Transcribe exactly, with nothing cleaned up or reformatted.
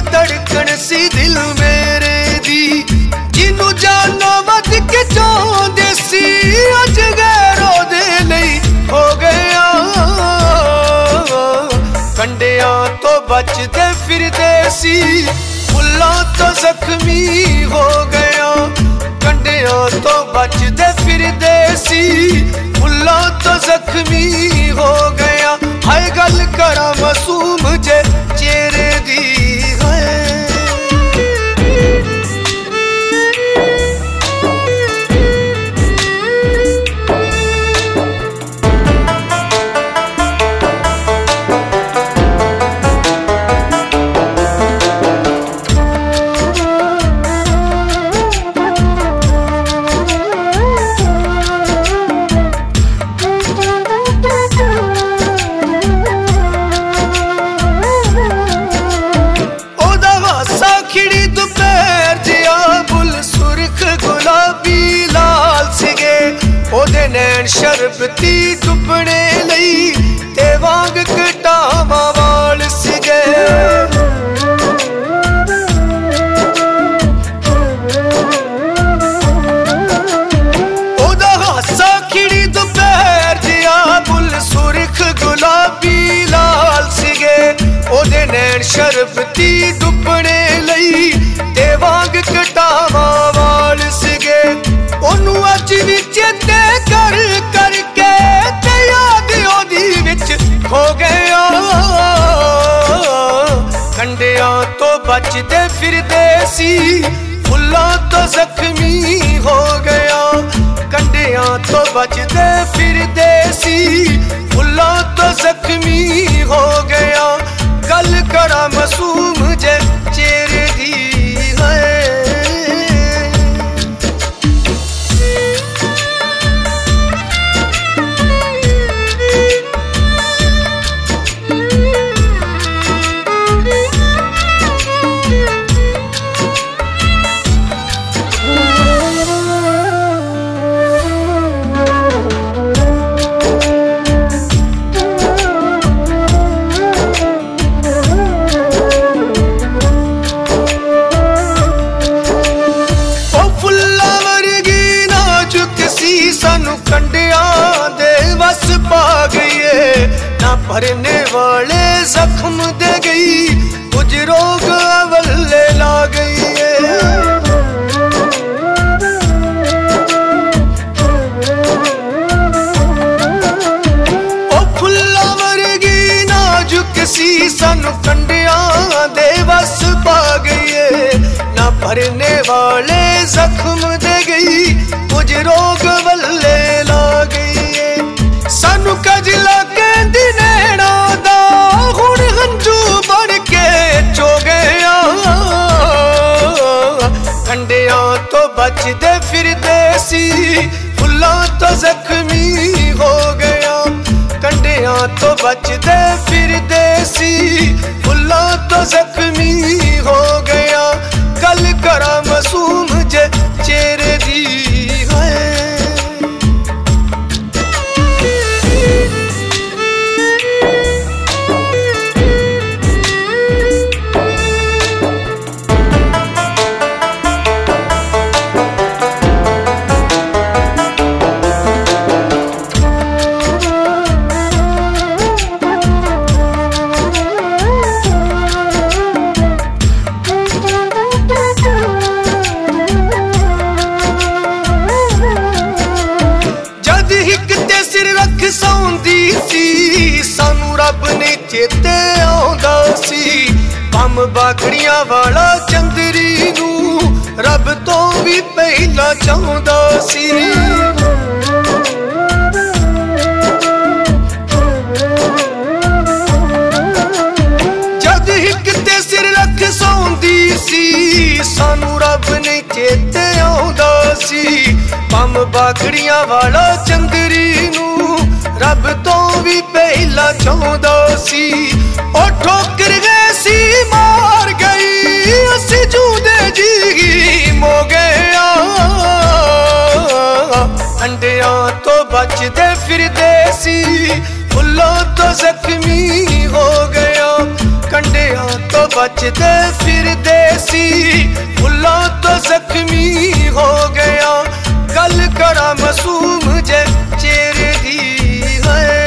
धड़कन सी दिल मेरे दी, जिन्नू जानो वध के चाहते सी, अज गैरों दे लई हो गया। कंडियां तो बचदे फिरदे सी, फुल्लां तो जख्मी हो गया। कंडियां तो बचदे फिरदे सी, फुल्लां तो जख्मी हो गया। हाय गल करा मासूम जे चेहरे दी है। नैन शरबती डुबने लई ते वांग कटावा वाल सिगे। ओदा हासा खिड़ी दोपहर जिया बुल सुरख गुलाबी लाल सिगे। ओदे नैन शरबती डुबने लई ते वांग कटावा वाल सिगे। ओनू अज भी चेते कर करके ते याद ओदी विच खो गया। कंडियां तो बचदे फिरदे सी, फुल्लां तो जख्मी हो गया। कंडियां तो बचदे फिरदे सी, फुल्लां तो जख्मी हो गया। गल करा मासूम जे चेहरे दी है। सानू कंडियां दे वस पा गई, ना भरने वाले जख्म दे गई, कुछ रोग अवल्ले ला गई है। ओ फुल्ला वर्गी नाजुक सी सानू कंडियां दे वस पा गई, ना भरने वाले जख्म दे गई, कुछ रोग वल्ले ला गई है। सानू कजला कहंदी नैना दा हुण हंजू बन के चो गया। कंडियां तो बचदे फिरदे सी, फुल्लां तो जख्मी हो गया। कंडियां तो बचदे फिरदे सी, फुल्लां तो जख्मी हो गया। गल करा मासूम जे चेहरे दी है। सानू रब ने चेते आउंदा सी, बम बाखड़ियां वाला चंदरी नू रब तो भी पहला चाहुंदा सी। जद हिक ते सिर रख सौंदी सी, सानू रब ने चेते आउंदा सी, बम बाखड़ियां वाला चंदरी नू रब तो भी पहला चाहुंदा सी। ओ ठोकर गए सी मार गई, असी जूदे जी मो गया। अंडियां तो बचदे फिरदे सी, फुल्लां तो जख्मी हो गया। कंडियां तो बचते फिर देसी फुल्लों तो जख्मी हो गया। गल कड़ा मासूम जे चेहरे दी है